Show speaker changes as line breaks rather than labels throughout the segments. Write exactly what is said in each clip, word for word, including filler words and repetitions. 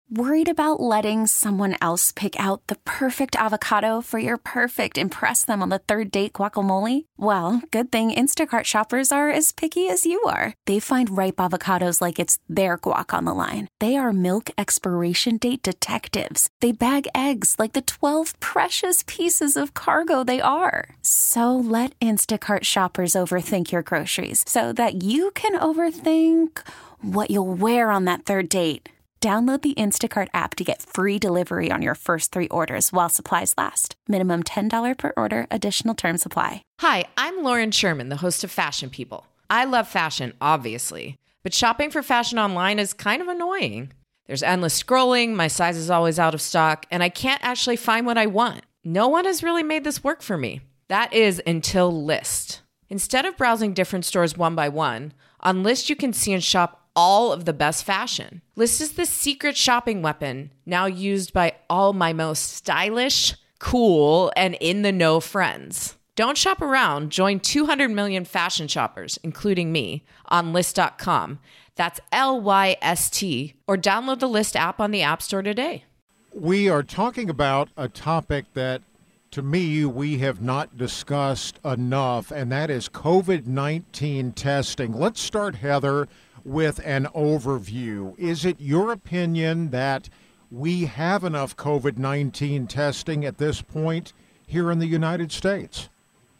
Worried about letting someone else pick out the perfect avocado for your perfect impress them on the third date guacamole? Well, good thing Instacart shoppers are as picky as you are. They find ripe avocados like it's their guac on the line. They are milk expiration date detectives. They bag eggs like the twelve precious pieces of cargo they are. So let Instacart shoppers overthink your groceries so that you can overthink what you'll wear on that third date. Download the Instacart app to get free delivery on your first three orders while supplies last. Minimum ten dollars per order. Additional terms apply.
Hi, I'm Lauren Sherman, the host of Fashion People. I love fashion, obviously, but shopping for fashion online is kind of annoying. There's endless scrolling, my size is always out of stock, and I can't actually find what I want. No one has really made this work for me. That is until Lyst. Instead of browsing different stores one by one, on Lyst you can see and shop all of the best fashion. Lyst is the secret shopping weapon now used by all my most stylish, cool, and in-the-know friends. Don't shop around. Join two hundred million fashion shoppers, including me, on Lyst dot com. That's L Y S T, or download the Lyst app on the App Store today.
We are talking about a topic that, to me, we have not discussed enough, and that is COVID nineteen testing. Let's start, Heather, with an overview. Is it your opinion that we have enough COVID nineteen testing at this point here in the United States?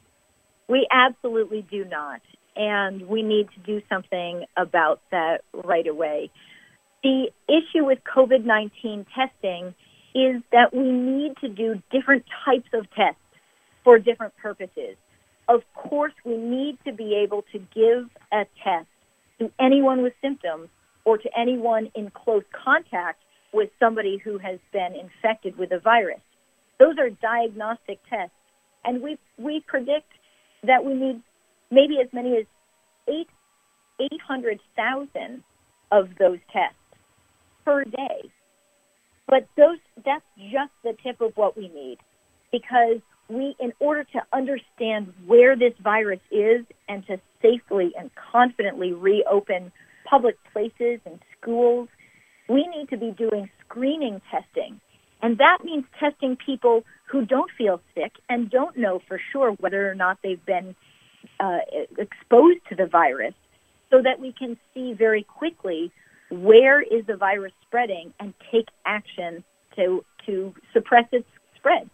We absolutely do not, and we need to do something about that right away. The issue with COVID nineteen testing is that we need to do different types of tests for different purposes. Of course, we need to be able to give a test to anyone with symptoms or to anyone in close contact with somebody who has been infected with the virus. Those are diagnostic tests, and we we predict that we need maybe as many as eight eight hundred thousand of those tests per day. But those that's just the tip of what we need, because we, in order to understand where this virus is and to safely and confidently reopen public places and schools, we need to be doing screening testing. And that means testing people who don't feel sick and don't know for sure whether or not they've been uh, exposed to the virus, so that we can see very quickly where is the virus spreading and take action to to suppress its spread.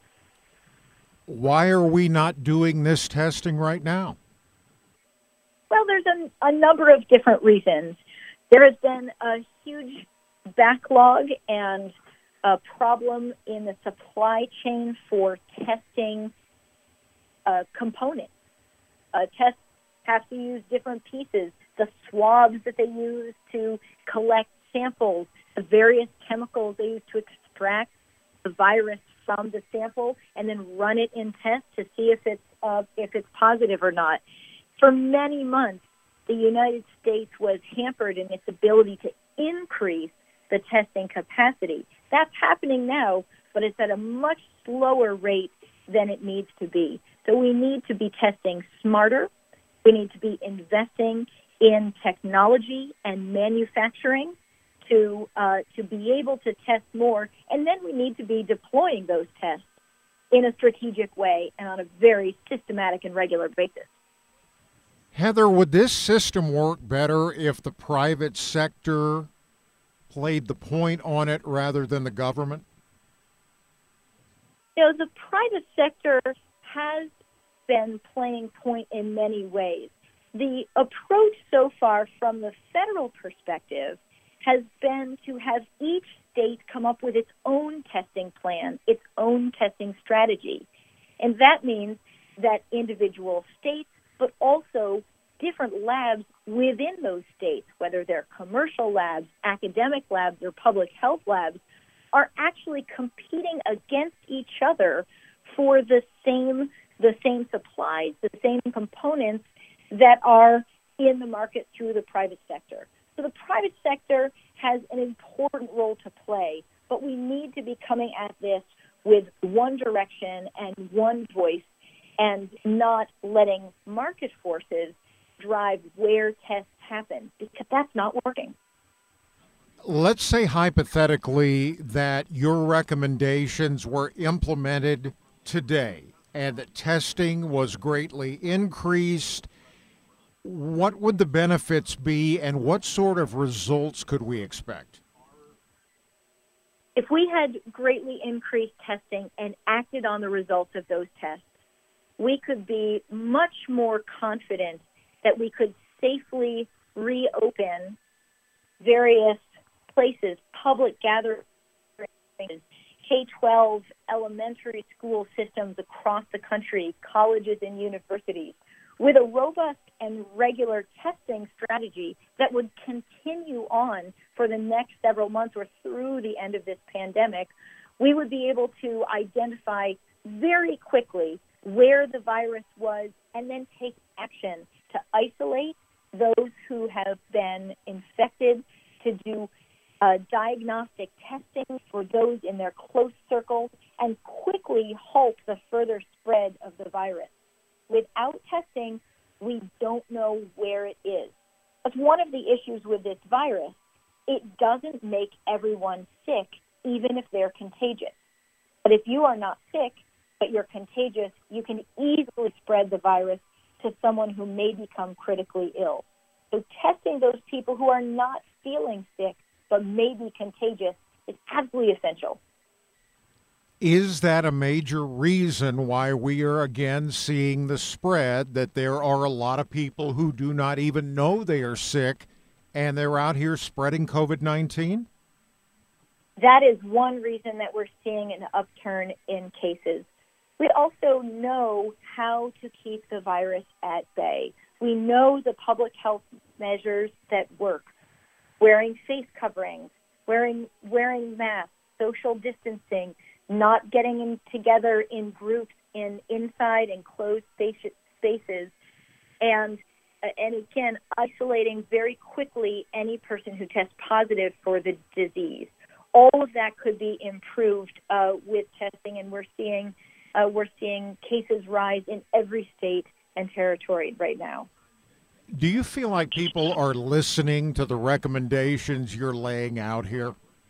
Why are we not doing this testing right now?
Well, there's a, a number of different reasons. There has been a huge backlog and a problem in the supply chain for testing uh, components. Uh, tests have to use different pieces. The swabs that they use to collect samples, the various chemicals they use to extract the virus from the sample, and then run it in tests to see if it's uh, if it's positive or not. For many months, the United States was hampered in its ability to increase the testing capacity. That's happening now, but it's at a much slower rate than it needs to be. So we need to be testing smarter. We need to be investing in technology and manufacturing to uh, to be able to test more, and then we need to be deploying those tests in a strategic way and on a very systematic and regular basis.
Heather, would this system work better if the private sector played the point on it rather than the government?
You know, the private sector has been playing point in many ways. The approach so far from the federal perspective has been to have each state come up with its own testing plan, its own testing strategy. And that means that individual states, but also different labs within those states, whether they're commercial labs, academic labs, or public health labs, are actually competing against each other for the same the same supplies, the same components that are in the market through the private sector. So the private sector has an important role to play, but we need to be coming at this with one direction and one voice, and not letting market forces drive where tests happen, because that's not working.
let's say hypothetically that your recommendations were implemented today and that testing was greatly increased. What would the benefits be, and what sort of results could we expect?
If we had greatly increased testing and acted on the results of those tests, we could be much more confident that we could safely reopen various places, public gatherings, K twelve elementary school systems across the country, colleges and universities, with a robust and regular testing strategy that would continue on for the next several months or through the end of this pandemic. We would be able to identify very quickly where the virus was and then take action to isolate those who have been infected, to do uh, diagnostic testing for those in their close circle, and quickly halt the further spread of the virus. Without testing, we don't know where it is. That's one of the issues with this virus. It doesn't make everyone sick, even if they're contagious. But if you are not sick, but you're contagious, you can easily spread the virus to someone who may become critically ill. So testing those people who are not feeling sick but may be contagious is absolutely essential.
Is that a major reason why we are again seeing the spread, that there are a lot of people who do not even know they are sick and they're out here spreading COVID nineteen?
That is one reason that we're seeing an upturn in cases. We also know how to keep the virus at bay. We know the public health measures that work. Wearing face coverings, wearing wearing masks, social distancing, not getting in together in groups in inside and closed spaces, and and again, isolating very quickly any person who tests positive for the disease. All of that could be improved uh, with testing, and we're seeing uh, we're seeing cases rise in every state and territory right now.
Do you feel like people are listening to the recommendations you're laying out here?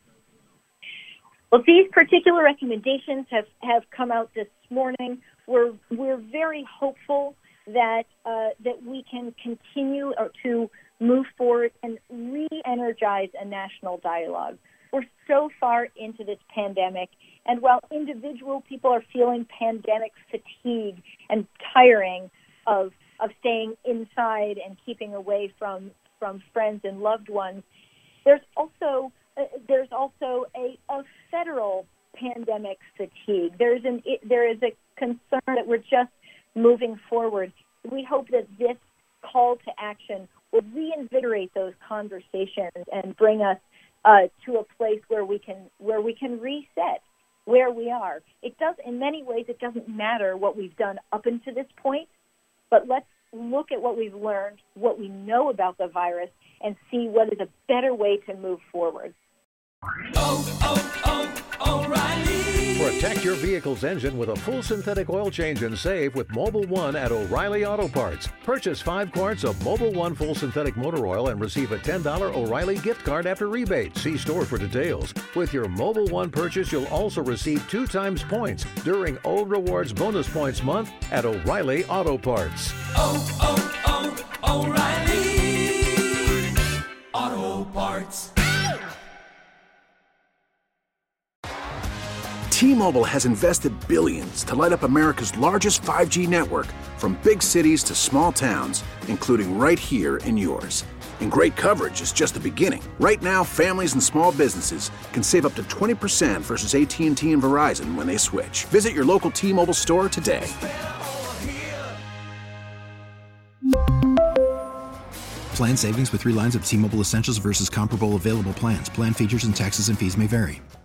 Well, these particular recommendations have, have come out this morning. We're we're very hopeful that uh, that we can continue to move forward and re-energize a national dialogue. We're so far into this pandemic, and while individual people are feeling pandemic fatigue and tiring of of staying inside and keeping away from from friends and loved ones, there's also uh, there's also a, a federal pandemic fatigue. There's an it, there is a concern that we're just moving forward. We hope that this call to action will reinvigorate those conversations and bring us uh, to a place where we can where we can reset where we are. It does, in many ways, it doesn't matter what we've done up until this point, but let's look at what we've learned, what we know about the virus, and see what is a better way to move forward.
Oh, oh, oh, O'Reilly.
Protect your vehicle's engine with a full synthetic oil change and save with Mobil one at O'Reilly Auto Parts. Purchase five quarts of Mobil one full synthetic motor oil and receive a ten dollars O'Reilly gift card after rebate. See store for details. With your Mobil one purchase, you'll also receive two times points during Old Rewards Bonus Points Month at O'Reilly Auto Parts.
Oh, oh, oh, O'Reilly Auto Parts.
T-Mobile has invested billions to light up America's largest five G network, from big cities to small towns, including right here in yours. And great coverage is just the beginning. Right now, families and small businesses can save up to twenty percent versus A T and T and Verizon when they switch. Visit your local T-Mobile store today.
Plan savings with three lines of T-Mobile Essentials versus comparable available plans. Plan features and taxes and fees may vary.